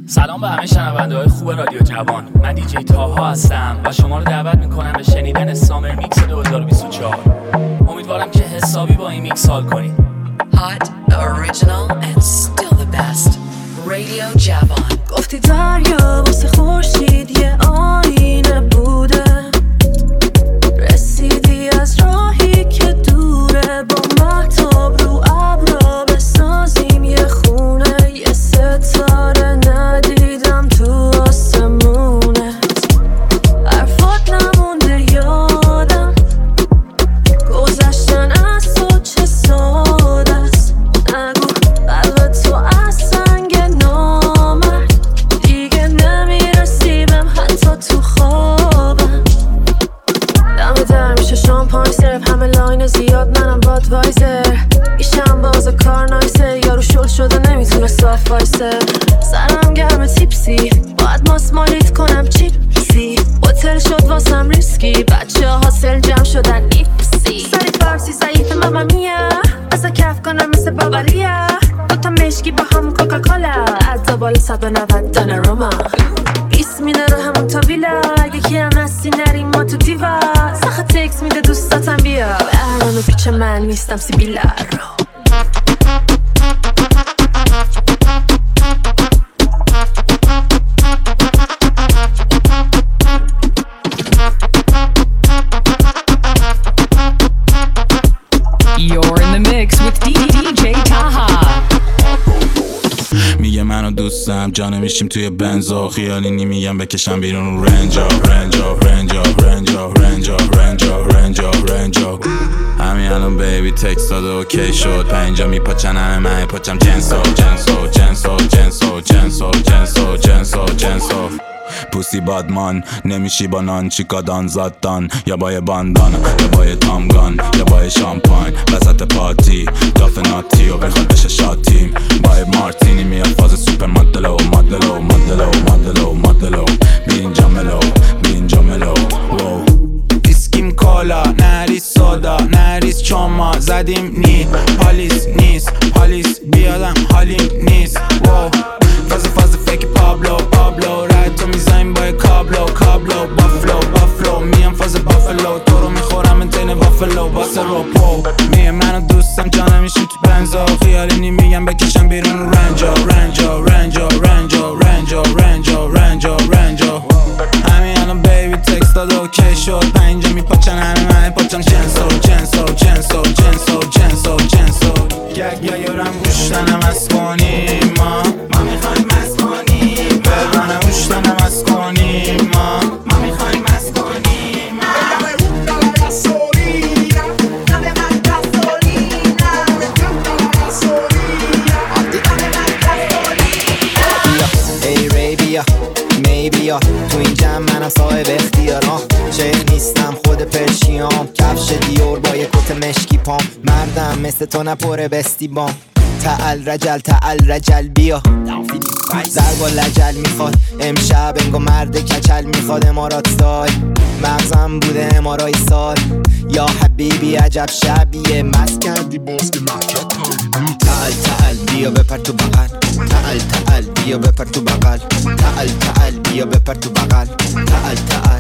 سلام به همه شنونده‌های خوب رادیو جوان. من دیجی تاها هستم و شما رو دعوت میکنم به شنیدن سامر میکس 2024. امیدوارم که حسابی با این میکس حال کنید. Hot, original and still the best. رادیو جوان. گفتی دریا واسه خورشید یه آینه بوده، رسیدی از راهی که دوره، با مهتاب رو ابرا بسازیم یه خونه، یه ستاره ندیدم تو آسمونت، حرفات نمونده یادم، گذشتن از تو چه ساده است، نگو قلب تو از سنگ نامرد، دیگه نمیرسی بهم حتی تو خوابم، دم در میشه شامپاین سرف، همه لاین زیاد منم بادوایزر، ایشم باز کار نایسه، یارو شل شده نمیتونه صاف وایسه، سرم گرم تیپسی، باید ماسمالیت کنم چیپسی، هتل شد واسم ریسکی، بچه ها حاصل جمع شدن ایپسی، سری فارسی ضعیف ماما میا، بسا کف کنم مثل باوریا، دوتا مشکی با هم کوکاکولا، عدا بالا 190 دانه روما، 20 میده رو همون تا ویلا، اگه کی هم هستی نریم ما تو دیوا، سخت تکس میده دوستاتم بیا، برنامه پیچ من نیستم سیبیلا رو. You're in the mix with DJ Taha. میگه منو دوستم جانه میشیم توی بنزا، خیالی نمیگم بکشم بیرون رنجا رنجا رنجا رنجا رنجا رنجا رنجا رنجا. همین الان بیبی تکست داده اوکی شد، پنجا میپاچن همه من پاچم جنسو جنسو جنسو جنسو جنسو جنسو جنسو جنسو. پوسی بادمان نمیشی با نان، چیکادان زادان یا با یه باندان یا با یه تامگان یا با یه شامپاین وسط پارتی، دافه ناتی و بخواد بشه شاتیم با یه مارتینی میاد فاز سوپر مدلو مدلو مدلو مدلو مدلو، بی اینجا ملو بی اینجا ملو. ویسکیم کالا نریز سودا نریز چاما زدیم نی پالیس نیست پالیس بیادم حالیم نیست. فاز فکر پابلو پابلو رد تو میزنیم با کابلو کابلو بافلو بافلو، میم فاز بافلو تو رو میخورم انتین وافلو واسه روپو. میگه منو دوستم جانم میشیم تو بنزا، خیالی نمیگم بکشم بیرون رنجا رنجا رنجا رنجا رنجا رنجا رنجا رنجا. همین الان بیبی تکست داده اوکی شد، پنجا میپاچن همه من پاچم جنسو جنسو جنسو جنسو جنسو جنسو. گگ یا یورم گوشتنم از کنیم ما میخوایم از کنیم، برانه گوشتنم از کنیم ما میخوایم از کنیم. ای ری بیا می بیا تو این جمع منم صاحب اختیارم، شیخ نیستم خود پرشیام، کفش دیور با یک کت مشکی پام، مردم مثل تو نپره بستی بام، تعال رجل بیا ضرب و لجل میخواد امشب انگو مرد کچل میخواد، امارات سال مغزم بوده امارای سال، یا حبیبی عجب شبیه مست کردی باز که محکت تعال بیا بپر تو بغل، تعال بیا بپر تو بغل، تعال بیا بپر تو بغل، تعال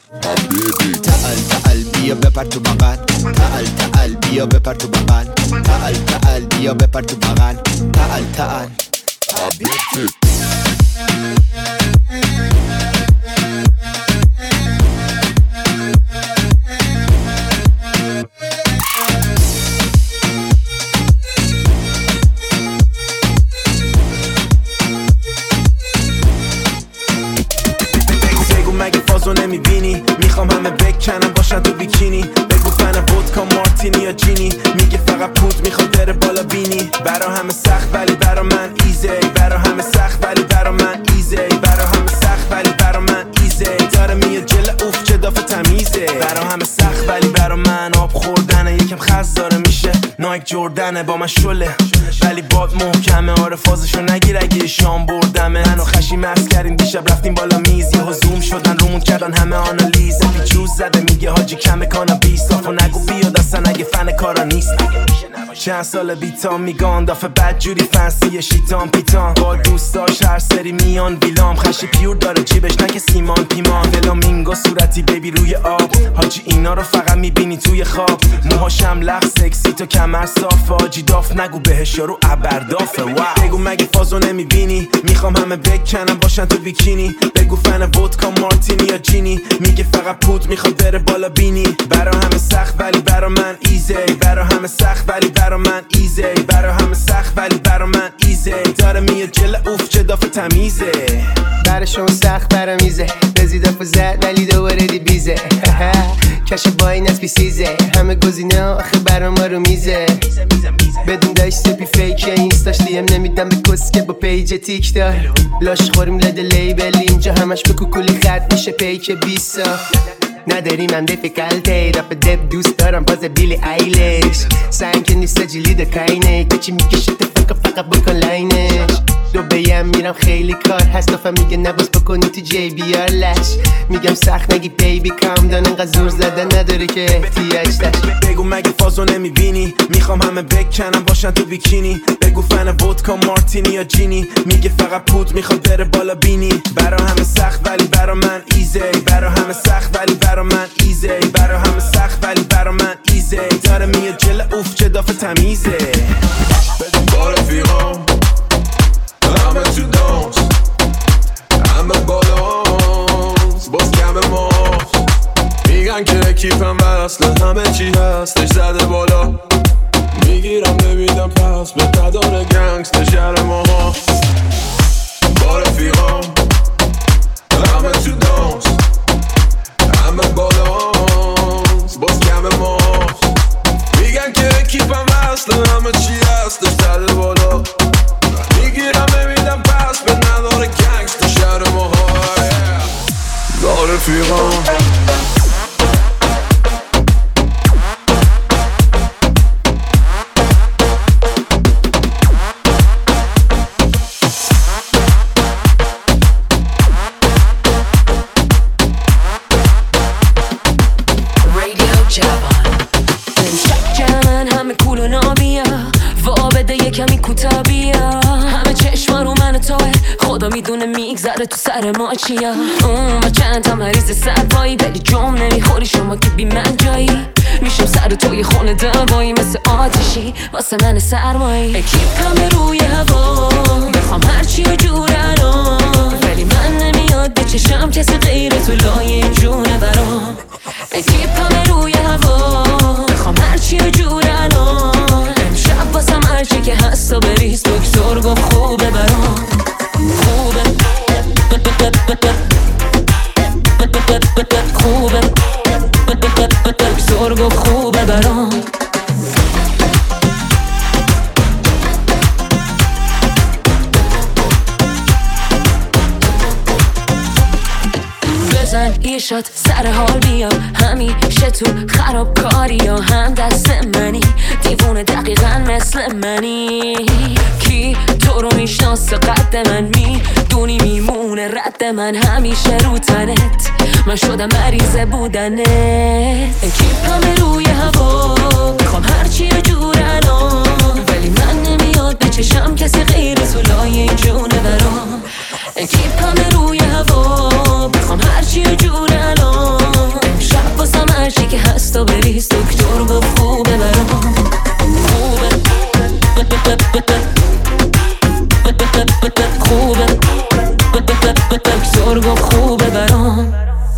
بیا بپر تو بغل، تعال بیا بپر تو بغل، تعال بیا بپر تو بغل، تعال مگه فازو نمیبینی؟ میخوام همه بکنم باشن تو بیکینی، بگو فن ودکا مارتینی یا جینی، میگه فقط پود میخواد بره بالا بینی، برا همه سخت ولی برا من ایزی، برا همه سخت خوردنه با من شله ولی باد محکمه آره فازشو نگیر اگه شام بردمه منو خشی مست کردیم دیشب رفتیم بالا میز یهو زوم شدن رومون کردن همه آنالیز پیچوز زده میگه حاجی کمه کانابیس صافو نگو بیاد اصلا اگه فن کارا نیست چند سال بیتام میگان دافه بدجوری فنسی شیطان پیتان با دوستاش هر سری میان ویلام خشی پیور داره جیبش نکه سیمان پیمان فلامینگو صورتی بیبی روی آب حاجی اینا رو فقط میبینی توی خواب موهاشم لخ سکسی تو کمر صافه حاجی داف نگو بهش یارو ابردافه بگو مگه فازو نمیبینی میخوام همه بکنم باشن تو بیکینی بگو فن ودکا مارتینی یا جینی میگه فقط پود میخواد بره بالا بینی برا همه سخت ولی برا من ایزی برا همه سخت ولی برا من ایزی برا همه سخت ولی برا من ایزی داره میاد جل اوف چه دافه تمیزه براشون سخت برا میزه بزیدافو زد ولی دوباره دی بیزه کش با این از بیسیزه همه گزینه آخه برا ما رو میزه بدون داشت سپی فیکه اینستاش دیم نمیدم به کسکه با پیج تیک تا لاش خوریم لده لیبل اینجا همش به کوکولی خط میشه پیک 20 نداریم هم دیفیکالته رپ دب دوست دارم باز بیلی ایلش سنگ که نیست جیلی دکاینه کچی میکشه فقط بکن لاینش دو بیم میرم خیلی کار هست دفعه میگه نباز بکنی تو جی بیار لش میگم سخت نگی بیبی کام دان انقدر زور زدن نداره که احتیاج داشت بگو مگه فازو نمیبینی میخوام همه بکنم باشن تو بیکینی بگو فن ودکا مارتینی یا جینی میگه فقط پود میخواد بره بالا بینی برا همه سخت ولی برا من ایزی برا همه سخت ولی برا من ایزی برا همه سخت ولی برا من ایزی داره میاد جل اوف چه دافه تمیزه با رفیقام همه تو دانس همه بالانس باز کم ماست میگن که اکیپم وصله همه چی هستش زده بالا میگیرم نمیدم پس به نداره گنگستر شهر ما با رفیقام همه تو دانس همه بالانس باز کم ماست میگن که اکیپم وصله همه چی هستش زده بالا میگیرم نمیدم پس به نداره گنگستر شهر ما با رفیقام میدونه میگذره تو سر ما چیا و چند تا مریض سرپایی ولی جام نمیخوری شما که بی من جایی میشم سر توی خونه دوایی مثل آتشی واسه من سرمایی اکیپ همه روی هوا بخوام هرچی و جورنم ولی من نمیاد به چشم کسی غیر تو لای جونه برام اکیپ همه روی هوا بخوام هرچی و جورنم امشب واسم هرچی که هست و بریز دکتر گفت خوبه برام خوبه خوبه بزرگ خوبه برام بزن یه شات سر حال بیا همیشه تو خرابکاری یا هم دست منی دیوونه دقیقا مثل منی کی تو رو میشناسه قد من میدونی میمونه رد من همیشه رو تنت من شدم مریض بودنت اکیپ همه روی هوا بخوام هرچی رو جورنم ولی من نمیاد به چشم کسی غیر تو لای این جونه برام اکیپ همه روی هوا بخوام هرچی رو جورنم امشب واسم هرچی که هست و بریز دکتر گفت خوبه برام خوبه خوبه دکتر گفت خوبه برام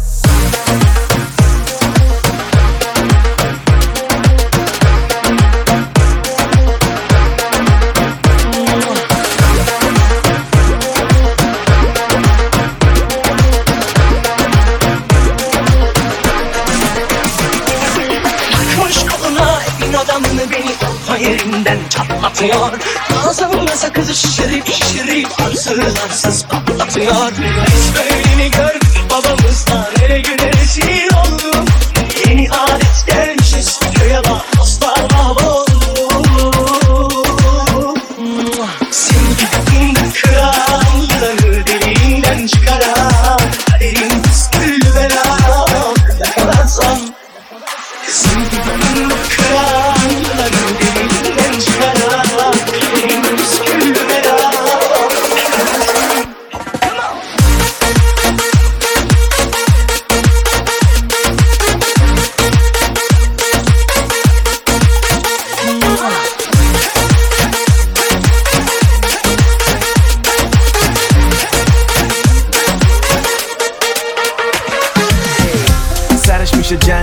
yerinden çatlatıyor Ağzımda sakızı şişirip arsız patlatıyor Hiç böyleni gördük babamızdan Hele güne rezil oldum Yeni adet gelmişiz köye bak dostlar mahvoldu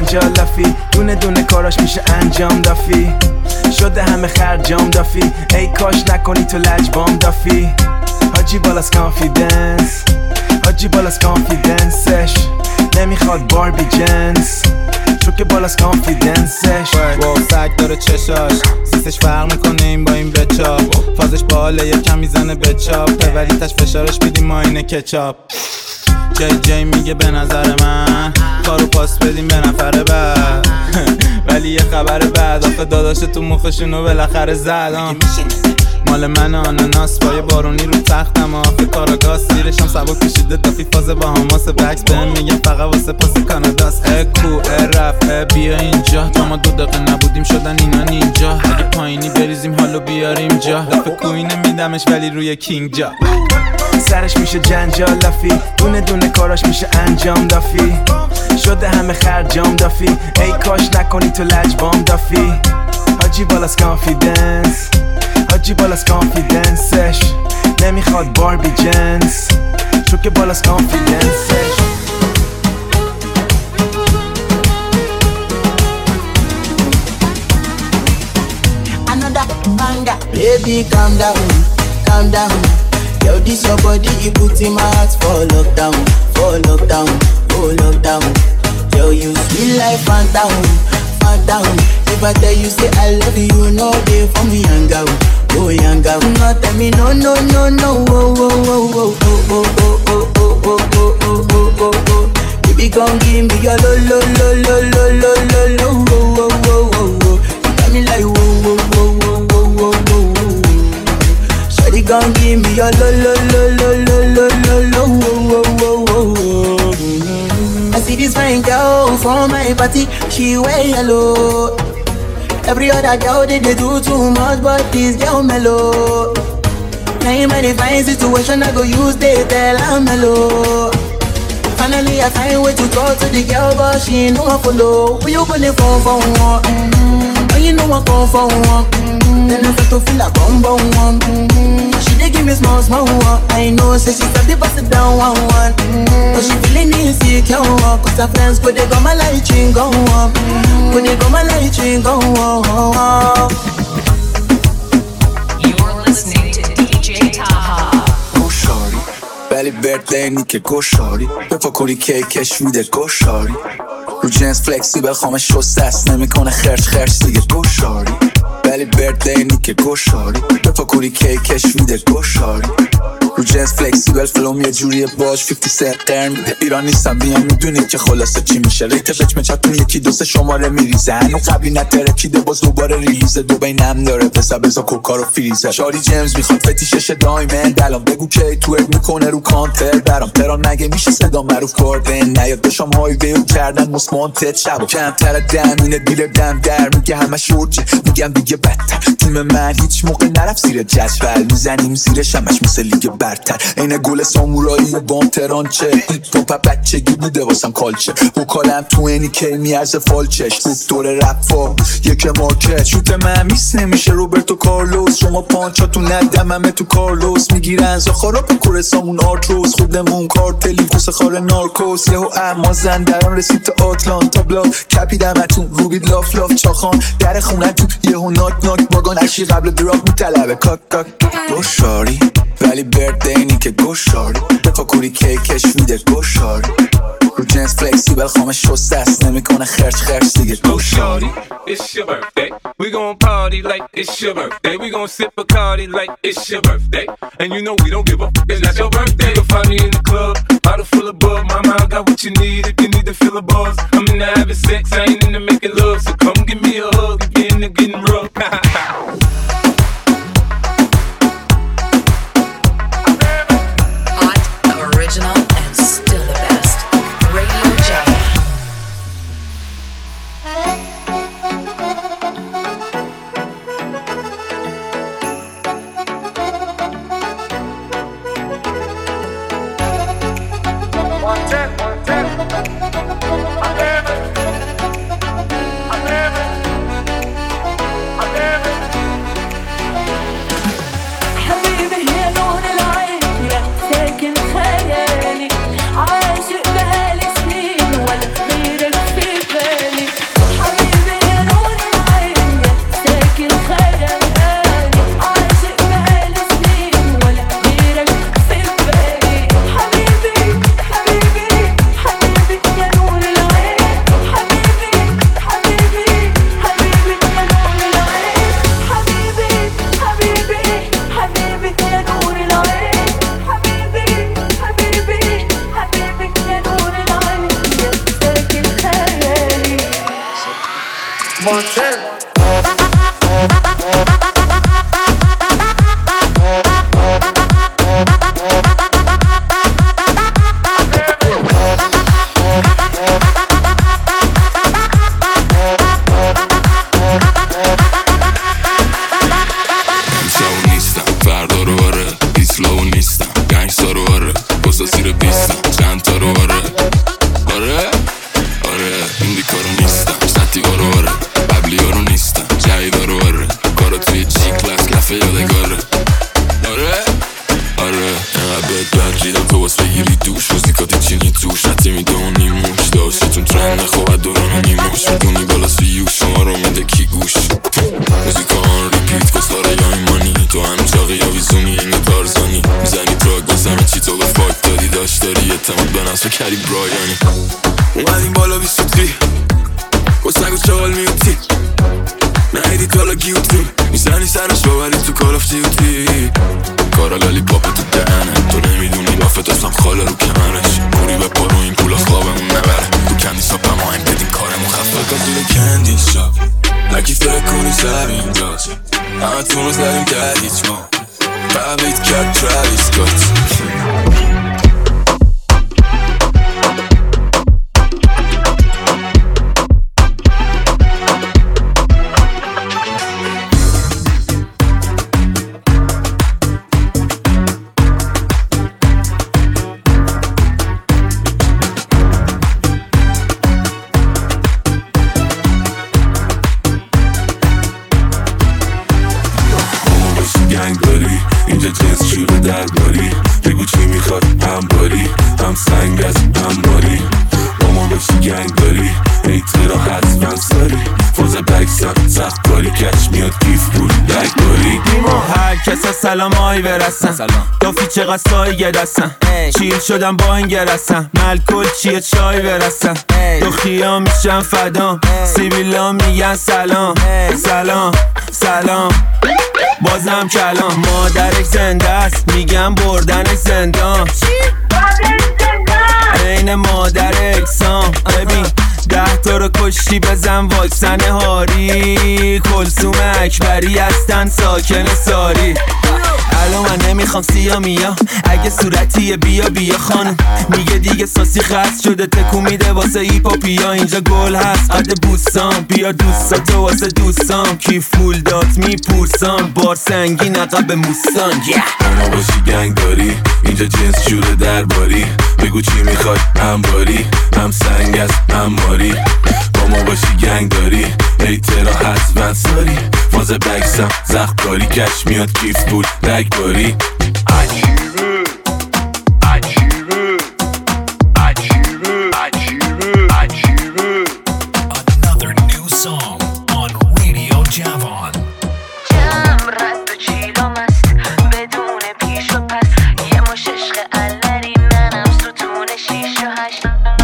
جنجالافی، دونه دونه کاراش میشه انجام دافی، شده همه خرجام دافی، ای کاش نکنی تو لجبام دافی. حاجی بالاس کانفیدنس، حاجی بالاس کانفیدنسش، نمیخواد باربی جنس چون که بالاس کانفیدنسش. واو سگ داره چشاش، سیسش فرق میکنه این با این بچاپ، فازش باله یکم میزنه بچاپ، پرولیتش فشارش بیدیم ما اینه کچاپ. جی میگه به نظر من کارو پاس بدیم به نفر بعد ولی یه خبر بعد آخه داداش تو مخشونو بالاخره زدم. مال من آناناس با یه بارونی رو تختم، آخه کاراگاز سیرشم سبک کشیده دافی فاز با هماس بکس بهم میگم فقط واسه پاس کاناداست. اکو رف بیا اینجا، تا ما 2 دقیقه نبودیم شدن اینا نینجا، اگه پایینی بریزیم حالو بیاریم جا، دفعه کوی نمیدمش ولی روی کینگ جا. سرش میشه جنجالافی، دونه دونه کاراش میشه انجام دافی، شده همه خرجام دافی، ای کاش نکنی تو لجبام دافی. حاجی بالاس کانفیدنس، حاجی بالاس کانفیدنسش، نمیخواد باربی جنس چون که بالاس کانفیدنسش. Another banger, baby calm down, calm down. Yo, this your body, you put in my heart for lockdown, oh lockdown. Yo, you sweet like phantom, phantom. If I tell you say I love you, no day for me young girl, oh young girl. No tell me no, no, no, no, oh, oh, oh, oh, oh, oh, oh, oh, oh, oh, oh, oh, oh, oh. Baby, come give me your lo, lo, lo, lo, lo, lo, lo, lo, oh, oh, oh, oh, oh. You got me like whoa, whoa, whoa, whoa, whoa, whoa, whoa. Shawty gon' give me your lo lo lo lo lo lo lo lo wo wo wo wo. I see this fine girl from my party, she wear yellow. Every other girl they do too much, but this girl mellow. Now in my fine situation, I go use they tell her mellow. Finally I find way to talk to the girl, but she ain't no one follow. Who you gonna phone for one? Oh, you know I come for one. Then I start to feel like bum bum one. She dey give me small small one. I know say she start to pass it down one one. But she feeling insecure one. Cause her friends go they go my light ring go on. Go they go my light ring go on. You're listening to DJ Taha. Goshari, ولی birthday نیکه گوشاری بفاکوری کیکش میده گوشاری رو جنس فلکسیبل خامش شسته است نمیکنه خرچ دیگه گوشاری ولی birthday نیکه گوشاری بفاکوری کیکش میده گوشاری رو جنس فلکسیبل فلوم یه جوریه باش 50 سنت قرن میده ایران نیستم بیان میدونی که خلاصه چی میشه ریت بچ مچتون یکی 2 شماره میریزه هنو قبلی نترکیده باز دوباره ریلیزه دو نم داره بزا کوکا رو فریزه شاری جیمز میخواد فتیشش دایمند الان بگو کی تو میکنه رو کانتر برام تران مگه میشه صدا معروف کردن نیاد داشم هایوی و کردن مسمانتت شب کمتر دمینه دیل دم در میگه همه شورجه میگم دیگه بدتر تیم من هیچ موقع نرفت زیر جدول میزنیم زیرش همش مثل لیگ برتر این گل سامورایی و بام ترانچه تو بچگی بوده واسم کالچه وکالم تو اینی که میارزه فالچش دکتر رفا یک مارکت شوت من میس نمیشه روبرتو کارلوس شما پانچاتون ندممه تو کارلوس میگیرن زخارا پا کورسامون آرتروس خودمون کارتلی کوس خار نارکوس یهو اما زندران رسید تا آتلانتا بلاک کپیدمتون روبید لاف چاخان در خونه تو یهو ناک باگان اشی قبل دراپ میطلبه کاک گوشاری ولی birthday نیکه گوشاری بفاکوری کیکش میده گوشاری رو جنس فلکسیبل خامش شسته است نمیکنه خرچ دیگه گوشاری It's your birthday. We gon' party like it's your birthday. We gon' sip Bacardi like it's your birthday. And you know we don't give up. It's not your birthday. You'll find me in the club, bottle full of bug. Mama, I got what you need if you need to feel a buzz. I'm into having sex, I ain't into making love. So come give me a hug if you're into getting rough. Original and still the best. Radio Java. مانتن. کری برایانی اومدیم بالا بی سوتی کسنگو چال میوتی نهیدی تالا گیوتی میزنی سرش باوری تو کار آف دیوتی کارا لالی پاپ تو دهنه تو نمیدونی لافت هستم خاله رو کمرش موری به پارو این پول از خوابمون نبره تو کندی ساپ هم آهنگ بدیم کارمون خفه کازونه کندی شاب لکی فره کنی سر اینجاست همه تون رو زدیم در هیچ ما بابیت کرد تراویس کات اینجا جنس شروع درباری بگو چی میخواد هم باری هم سنگ از هم باری با ما بشی گنگ داری ایت را حتما ساری فوز بکسم سخت کاری کش میاد کیف بود بک باری دیما هر کسا سلام آی برسن دافی چقدر سایه دستن چیل شدم با این گرسن ملکل چیه چای برسن دختیا میشن فدام سیبیلا میگن سلام سلام سلام بازم کلام مادرک زنده است میگم بردنش زندان این مادر اکسام ببین 10 تا رو کشتی بزن واکسن هاری کلثوم اکبری هستن ساکن ساری الان من نمیخوام سیا میا اگه صورتیه بیا بیا خانم میگه دیگه ساسی خست شده تکو میده واسه ایپاپیا اینجا گل هست قد بوسام بیا دوستاتو واسه دوستام کی فول دات میپورسام بار سنگین عقب موسان اما باشی گنگ داری اینجا جنس شوره درباری بگو چی میخواد هم باری هم سنگ از هم باری با ما باشی گنگ داری ایترا حتما ساری فاز بکسم زخم کاری کش میاد کیف بود لک باری عجیبه عجیبه عجیبه عجیبه عجیبه Another new song on Radio Javon. جم رد و چیلم است بدون پیش و پس یه مش عشق الری منم ستون 6 و 8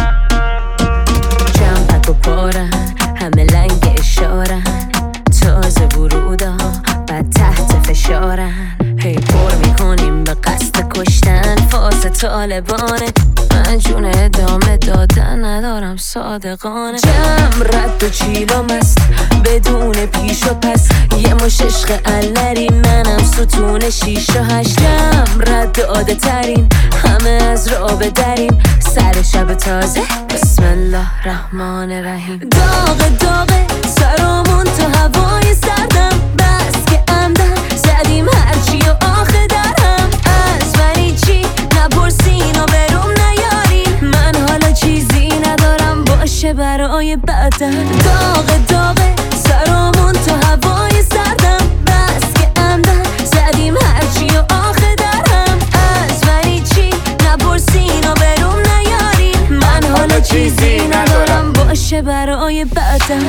جم پک و پارن همه لنگ اشارن تازه ورودا بعد تحت فشارن هی پر میکنیم به قصد کشتن فاز طالبانه من جون ادامه دادن ندارم صادقانه جم رد و چیلم است بدون پیش و پس یه مش عشق الری منم ستون 6 و 8 جم رد عاده ترین همه از رابه دریم سر شب تازه بسم الله الرحمن الرحیم داغ داغه سرامون تو هوای سردم بس که عمدن زدیم هرچی و آخه درهم از منی چی نپرسین و بروم نیارین من حالا چیزی ندارم باشه برای بعدن داغ داغه سرامون تو هوای سردم بس که عمدن زدیم هرچی و آخه درهم از منی چی نپرسین و بروم نیارین من حالا چیزی ندارم باشه برای بعدن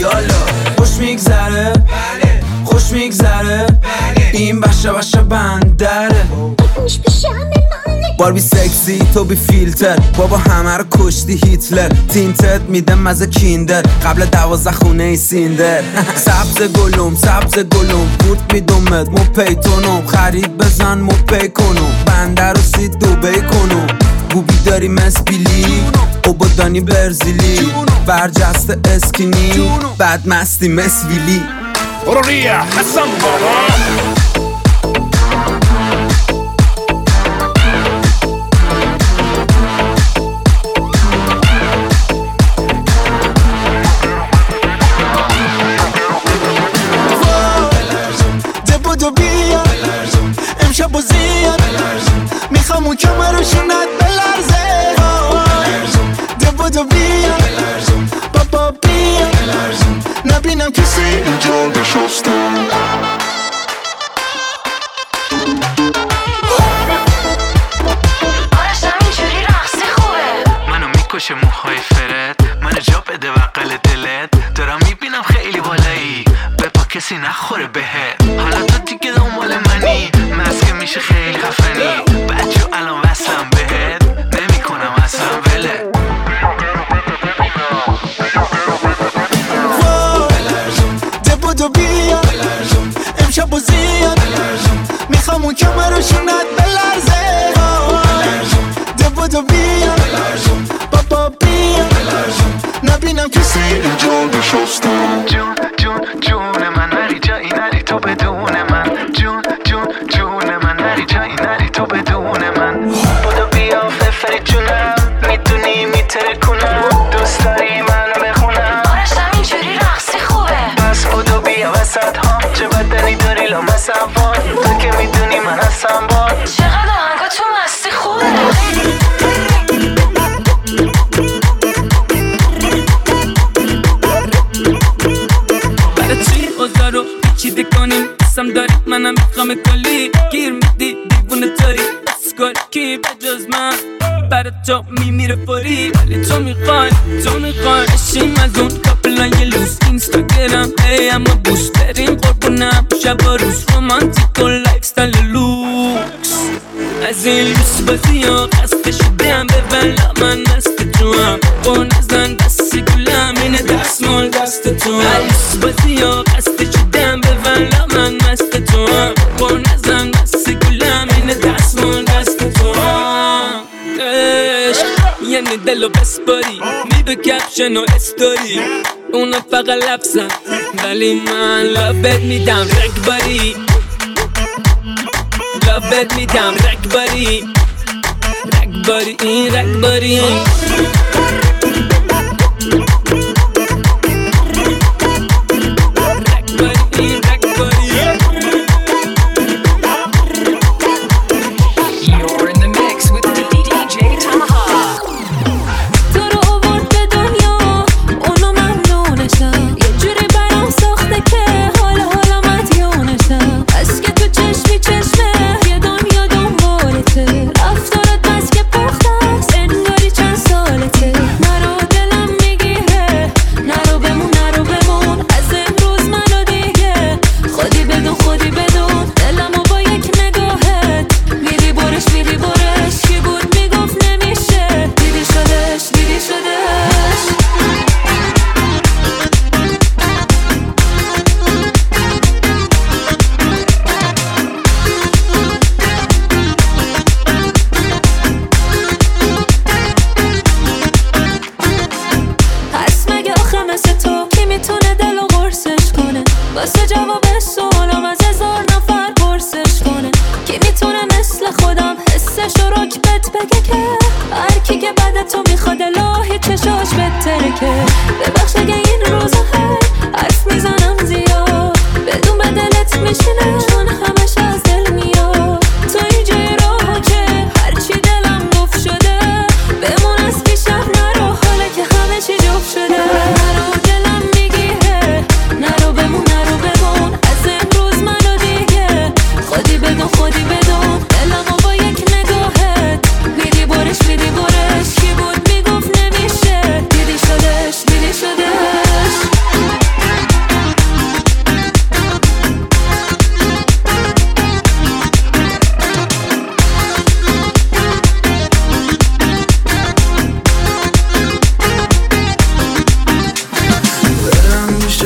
یالا خوش میگذره خوش میگذره این بشه بندره باربی سکسی تو بی فیلتر بابا همه رو کشتی هیتلر تینتت میدم مزه کیندر قبل 12 خونه ای سیندر سبز گلوم بود میدومت مو پیتونم خرید بزن مو پی کنم بنده رو سید دوبی کنم گوبی داری مسبیلی اوبادانی برزیلی برجسته اسکینی بد مستی مسویلی برو ریا حسن بابا امشب و زیاد میخوام اون کمرشونت بلرزه دو بیا بابا بیا نبینم کسی اینجا نشسته آرشم اینجوری رقصی خوبه منو میکشه موهای فرد منو جا بده بقل دلت دارم میبینم خیلی بالایی بپا کسی نخوره بهت حالا تو دیگه دنبال منی مسکه میشه خیلی خفنی بچه الان وصلم بهت نمیکنم اصلا وله دبودو بیا امشب و زیاد میخوام اون کمرشونت بلرزه دبودو بیا بابا بیا نبینم کسی اینجا نشسته جون من نری جایی نری تو بدون من جون من نری جایی نری تو بدون من بودو بیا ففری جونم میدونی میتره کنم دوست داری منو بخونم آرشم اینجوری رقصی خوبه پس بودو بیا وسط ها چه بدنی داری لامصب وان تو که میدونی من هستم بان چقدر آهنگا تو مستی خوبه رو چیده کنیم قسم داری منم میخوام کلی گیر میدی دیوونه تاری اسکال کی بجز من برای تو میمیره فوری ولی تو میخوای اشیم از اون کپلای لوس اینستاگرام ای اما بوست بریم قربونم شب و روز رومانتیک و لایف ستایل لوکس از این لوس بازی ها خسته شدم به بلا من مست تو هم با نزن دست گلم اینه دستمال دست تو هم لوس بازی ها خسته شدم به بلا من مست تو هم با نزن دست گلم اینه دستمال دست تو هم یعنی دلو بسپاری میدو کپشن و استوری اونا فقط لفظن ولی من لابت میدم رگباری لابت میدم رگباری این رگباری رفتارت بس که پخته است انگاری چند سالته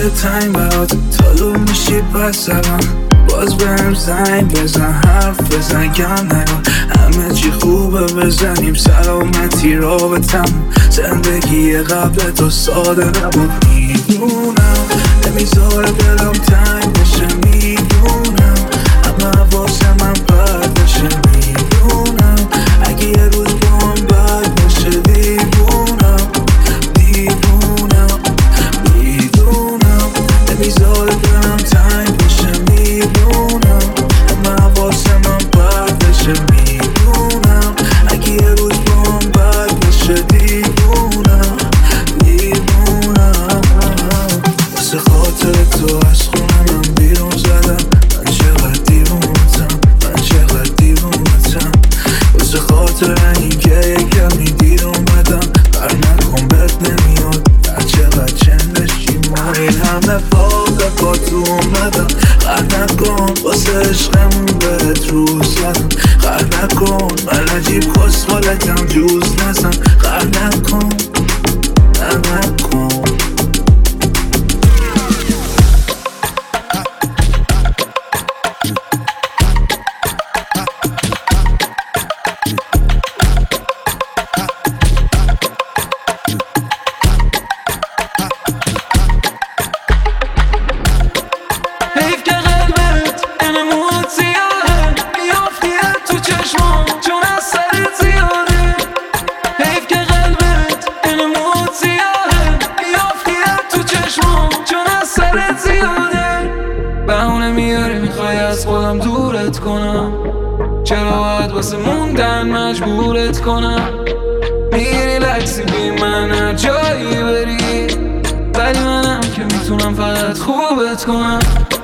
دل تنگ برات تالو میشی پس سرم باز بهم زنگ بزن حرف بزن گم نگم همه چی خوبه بزنیم سلامتی رابطم زندگی قبل تو ساده نبود میدونم نمیذاره دلم تنگ بشه میدونم همه واسه من بد بشه میدونم اگه یه روز با هم بد بشه دیوونم نمیذاره دلم تنگ بشه میدونم همه واسه من بد بشه میدونم اگه یه روز با هم بد بشه دیوونم واسه خاطر تو از خونه من بیرون زدم من چقدر دیوونتم واسه خاطر اینکه یکم دیر اومدم بر نکن بهت نمیاد هر چقدر چندشی ما این همه با تو اومدم خر نکن واسه عشقمون بهت روز زدم خر نکن من عجیب خوشحالتم جوز نزن خر نکن چرا باید واسه موندن مجبورت کنم میری لکسی بی من هر جایی بری ولی منم که میتونم فقط خوبت کنم